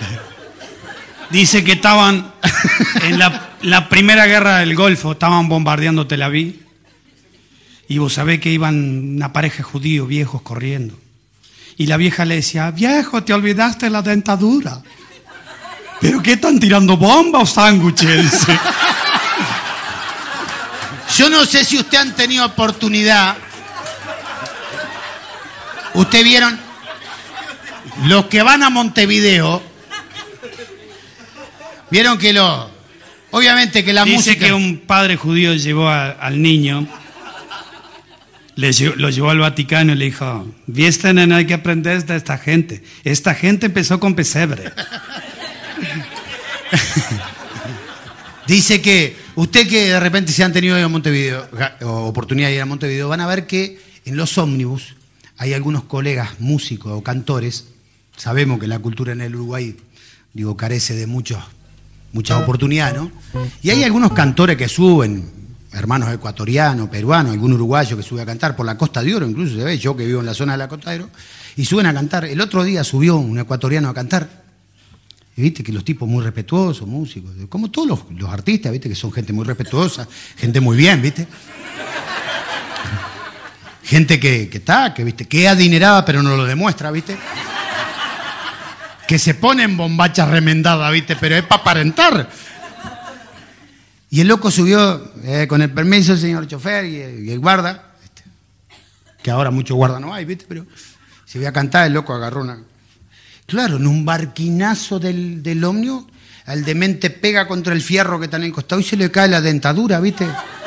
Dice que estaban en la primera guerra del Golfo, estaban bombardeando Tel Aviv. Y vos sabés que iban una pareja de judíos viejos corriendo. Y la vieja le decía, viejo, te olvidaste la dentadura. ¿Pero qué están tirando bombas o sándwiches? Yo no sé si usted han tenido oportunidad. ¿Usted vieron? Los que van a Montevideo, vieron que obviamente que la Dice música... que un padre judío llevó al niño, lo llevó al Vaticano y le dijo, viste, nena, hay que aprender de esta gente. Esta gente empezó con pesebre. Dice que usted que de repente se han tenido ir a Montevideo, oportunidad de ir a Montevideo, van a ver que en los ómnibus hay algunos colegas músicos o cantores. Sabemos que la cultura en el Uruguay, carece de mucha oportunidad, ¿no? Y hay algunos cantores que suben, hermanos ecuatorianos, peruanos, algún uruguayo que sube a cantar por la Costa de Oro, incluso se ve, yo que vivo en la zona de la Costa de Oro, y suben a cantar. El otro día subió un ecuatoriano a cantar. Y viste que los tipos muy respetuosos, músicos, como todos los artistas, viste que son gente muy respetuosa, gente muy bien, viste. Gente que viste, que es adinerada pero no lo demuestra, viste. Que se ponen bombachas remendadas, viste, pero es para aparentar. Y el loco subió, con el permiso del señor chofer y el guarda, que ahora mucho guarda no hay, viste, pero se iba a cantar, el loco agarró una... Claro, en un barquinazo del ómnibus, al demente pega contra el fierro que está en el costado y se le cae la dentadura, ¿viste?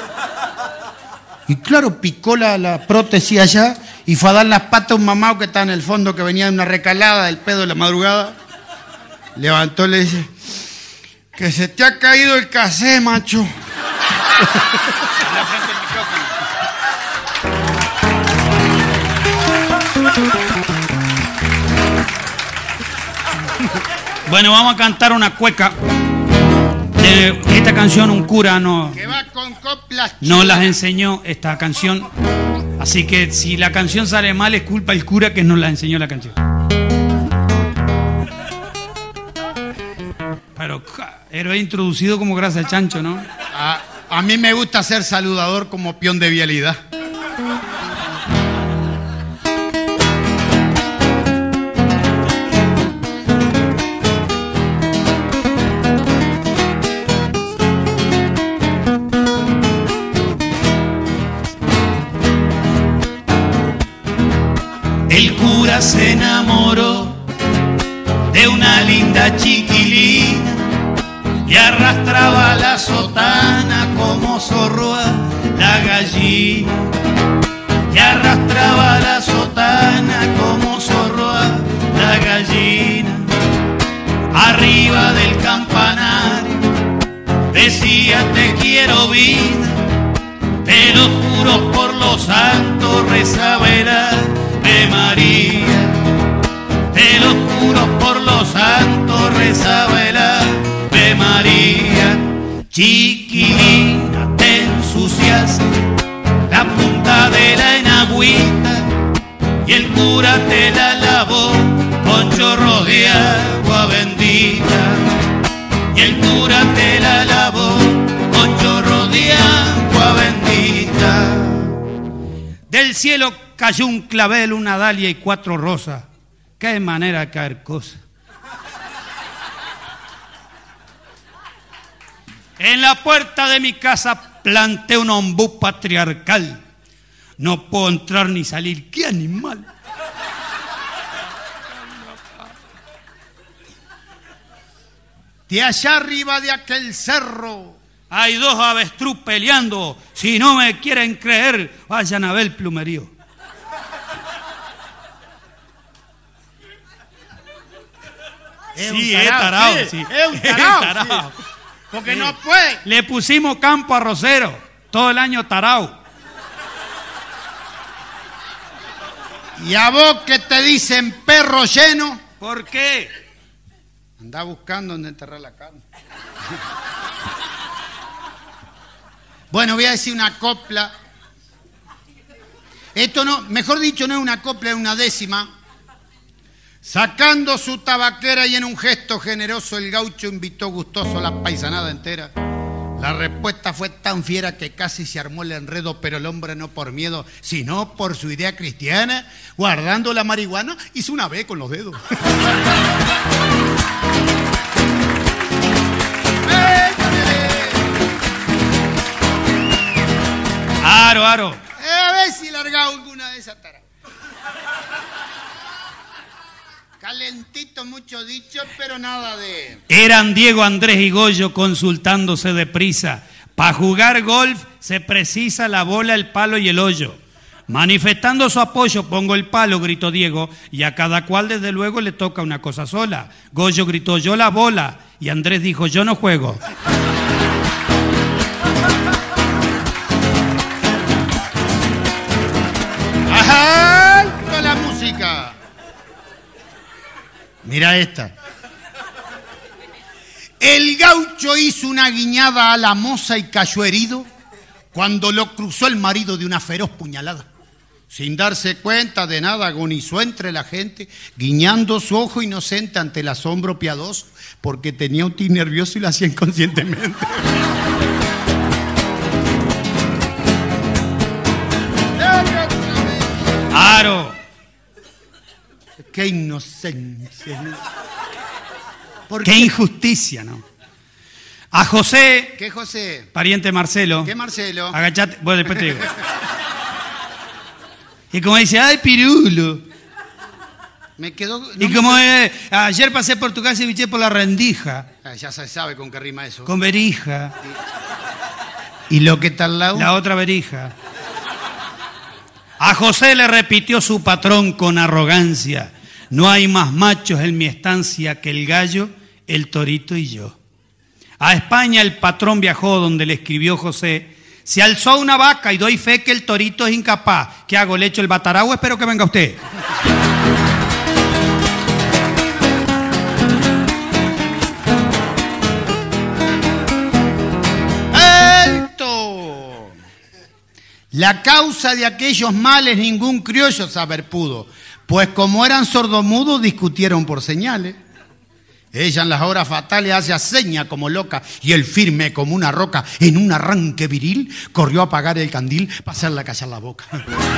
Y claro, picó la prótesis allá y fue a dar las patas a un mamao que está en el fondo, que venía de una recalada del pedo de la madrugada. Levantó y le dice, que se te ha caído el casé, macho. Bueno, vamos a cantar una cueca. Esta canción un cura no las enseñó esta canción. Así que si la canción sale mal es culpa del cura que nos la enseñó la canción. Pero he introducido como grasa de chancho, ¿no? A mí me gusta ser saludador como peón de vialidad. El cura se enamoró de una linda chiquilina y arrastraba la sotana como zorro a la gallina. Y arrastraba la sotana como zorro a la gallina. Arriba del campanario decía te quiero vida, te lo juro por los santos, rezaba el Ave María. Te lo juro por los santos, rezaba el Ave María. Chiquilina, te ensuciaste la punta de la enagüita y el cura te la lavó con chorro de agua bendita. Y el cura te la lavó con chorro de agua bendita. Del cielo cayó un clavel, una dalia y 4 rosas. Qué manera de caer cosa. En la puerta de mi casa planté un ombú patriarcal. No puedo entrar ni salir. ¡Qué animal! De allá arriba de aquel cerro hay 2 avestruz peleando. Si no me quieren creer, vayan a ver el plumerío. Es Sí, un es tarao, tarao. sí. Sí. Es un tarao, Es tarao. sí. Porque no puede. Le pusimos campo arrocero. Todo el año tarao. Y a vos que te dicen perro lleno, ¿Por qué? andá buscando donde enterrar la carne. Bueno, voy a decir una copla. Esto no, mejor dicho, no es una copla, es una décima. Sacando su tabaquera y en un gesto generoso el gaucho invitó gustoso a la paisanada entera. La respuesta fue tan fiera que casi se armó el enredo, pero el hombre no por miedo, sino por su idea cristiana, guardando la marihuana, hizo una B con los dedos. Aro. A ver si largaba alguna de esas taras. Calentito, mucho dicho, pero nada de... Eran Diego, Andrés y Goyo consultándose deprisa. Para jugar golf se precisa la bola, el palo y el hoyo. Manifestando su apoyo, pongo el palo, gritó Diego, y a cada cual desde luego le toca una cosa sola. Goyo gritó, yo la bola, y Andrés dijo, yo no juego. ¡Alto la música! Mira esta. El gaucho hizo una guiñada a la moza y cayó herido cuando lo cruzó el marido de una feroz puñalada. Sin darse cuenta de nada, agonizó entre la gente, guiñando su ojo inocente ante el asombro piadoso, porque tenía un tic nervioso y lo hacía inconscientemente. ¡Aro! ¡Qué inocencia! ¡Qué injusticia, ¿no? A José... ¿Qué José? Pariente Marcelo. ¿Qué Marcelo? Agachate... Bueno, después te digo. Y como dice, ¡ay, pirulo! Me quedó... No y como ayer pasé por tu casa y biché por la rendija. Ya se sabe con qué rima eso. Con verija. ¿Y lo que está al lado? La otra verija. A José le repitió su patrón con arrogancia. No hay más machos en mi estancia que el gallo, el torito y yo. A España el patrón viajó donde le escribió José. Se alzó una vaca y doy fe que el torito es incapaz. ¿Qué hago? ¿Le echo el bataragua? Espero que venga usted. ¡Alto! La causa de aquellos males ningún criollo saber pudo, pues como eran sordomudos discutieron por señales. Ella en las horas fatales hace seña como loca y él firme como una roca en un arranque viril corrió a apagar el candil para hacerle callar la boca.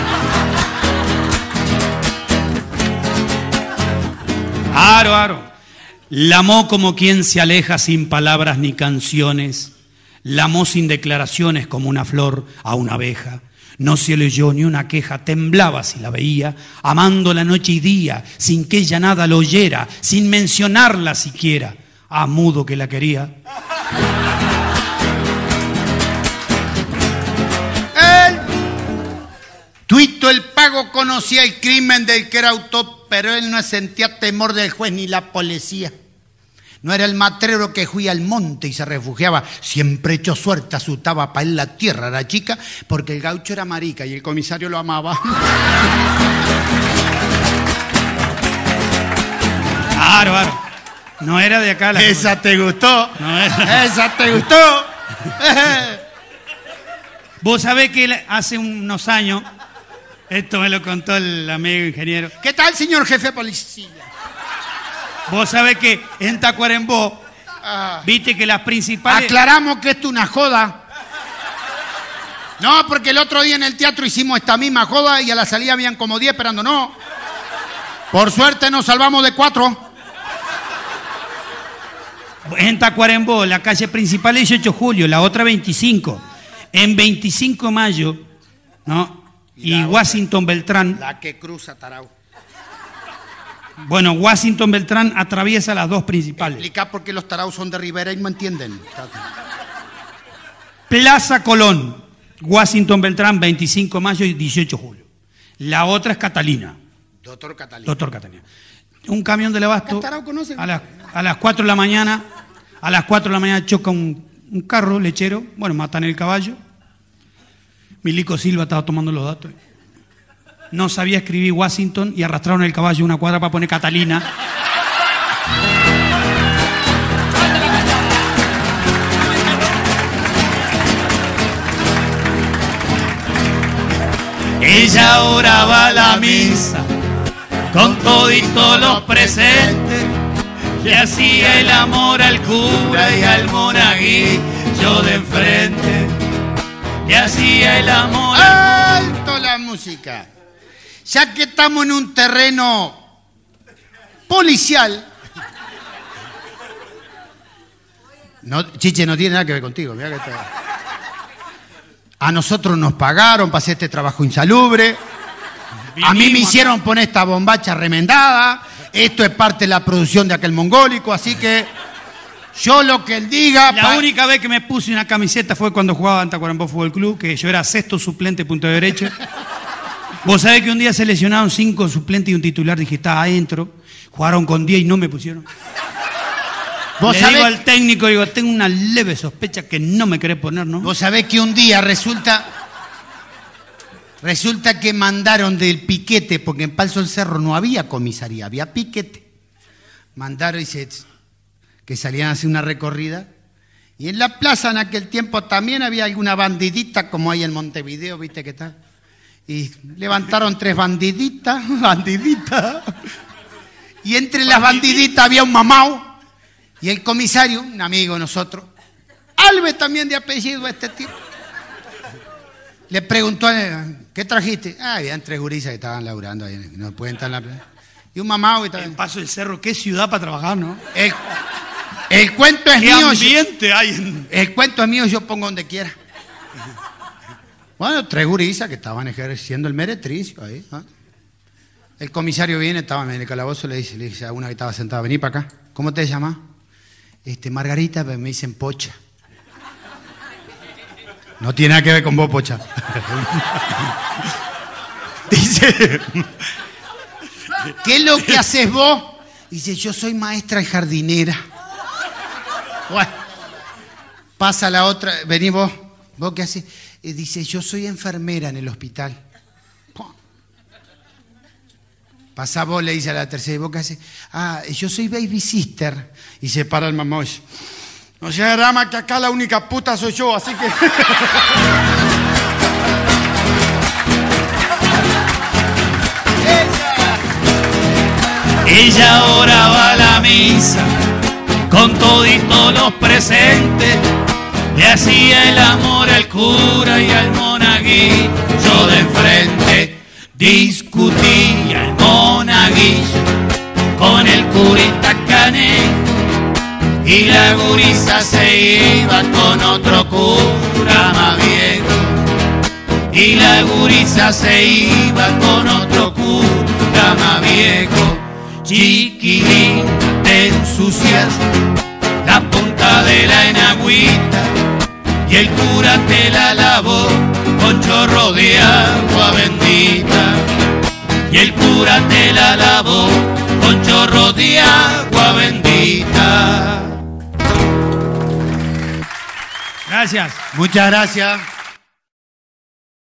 Aro. La amó como quien se aleja sin palabras ni canciones. La amó sin declaraciones como una flor a una abeja. No se le oyó ni una queja, temblaba si la veía, amando la noche y día, sin que ella nada lo oyera, sin mencionarla siquiera. Ah, mudo que la quería. Tuito el pago conocía el crimen del que era autor, pero él no sentía temor del juez ni la policía. No era el matrero que huía al monte y se refugiaba, siempre echó suerte, asustaba para él la tierra, era chica, porque el gaucho era marica y el comisario lo amaba. Aro. No era de acá la... Esa te gustó. No era. Esa te gustó. Vos sabés que hace unos años, esto me lo contó el amigo ingeniero. ¿Qué tal, señor jefe de policía? Vos sabés que en Tacuarembó, viste que las principales... Aclaramos que esto es una joda. No, porque el otro día en el teatro hicimos esta misma joda y a la salida habían como 10 esperándonos. Por suerte nos salvamos de 4. En Tacuarembó, la calle principal es 18 de julio, la otra 25. En 25 de mayo, ¿no? Y Washington Beltrán... La que cruza Tarau. Bueno, Washington Beltrán atraviesa las dos principales. Explica por qué los taraos son de Rivera y me entienden. Plaza Colón, Washington Beltrán, 25 de mayo y 18 de julio. La otra es Catalina. Doctor Catalina. Doctor Catalina. Un camión del abasto conoce. a las 4 de la mañana, choca un carro lechero, bueno, matan el caballo. Milico Silva estaba tomando los datos. No sabía escribir Washington y arrastraron el caballo una cuadra para poner Catalina. Ella oraba la misa con toditos los presentes. Le hacía el amor al cura y al monaguillo de enfrente. Le hacía el amor al... ¡Alto la música! Ya que estamos en un terreno policial... No, Chiche, no tiene nada que ver contigo. Mirá que está... A nosotros nos pagaron para hacer este trabajo insalubre. A mí me hicieron poner esta bombacha remendada. Esto es parte de la producción de aquel mongólico, así que yo lo que él diga... La única vez que me puse una camiseta fue cuando jugaba en Tacuarembó Fútbol Club, que yo era sexto suplente punto de derecha. Vos sabés que un día se lesionaron 5 suplentes y un titular, dije, está adentro. Jugaron con 10 y no me pusieron. ¿Vos Le digo al técnico, digo, tengo una leve sospecha que no me querés poner, ¿no? Vos sabés que un día resulta que mandaron del piquete, porque en Paso del Cerro no había comisaría, había piquete. Mandaron, dice, que salían a hacer una recorrida. Y en la plaza en aquel tiempo también había alguna bandidita, como hay en Montevideo, ¿viste qué tal? Y levantaron 3 bandiditas. Y entre las bandiditas había un mamao. Y el comisario, un amigo de nosotros, Alves también de apellido a este tipo, le preguntó, ¿qué trajiste? Habían 3 gurisas que estaban laburando ahí, no pueden estar en la plaza. Y un mamado y tal. En Paso del Cerro, qué ciudad para trabajar, ¿no? El cuento es ¿Qué mío. ambiente hay en... El cuento es mío, yo pongo donde quiera. Bueno, 3 gurisas que estaban ejerciendo el meretricio ahí. ¿Ah? El comisario viene, estaba en el calabozo, le dice a una que estaba sentada, vení para acá. ¿Cómo te llamas? Margarita, me dicen Pocha. No tiene nada que ver con vos, Pocha. Dice, ¿qué es lo que haces vos? Dice, yo soy maestra y jardinera. Bueno, pasa la otra, vení vos. ¿Vos qué haces? Dice, yo soy enfermera en el hospital. Pasa vos, le dice a la tercera, ¿y vos qué haces? Yo soy baby sister. Y se para el mamá y dice, no sea drama que acá la única puta soy yo, así que... Ella ahora va a la misa con toditos los presentes. Le hacía el amor al cura y al monaguillo de enfrente. Discutía el monaguillo con el curita Canejo y la gurisa se iba con otro cura más viejo. Y la gurisa se iba con otro cura más viejo. Chiquilín, te ensucias la punta de la enagüita y el cura te la lavó con chorro de agua bendita. Y el cura te la lavó con chorro de agua bendita. Gracias. Muchas gracias.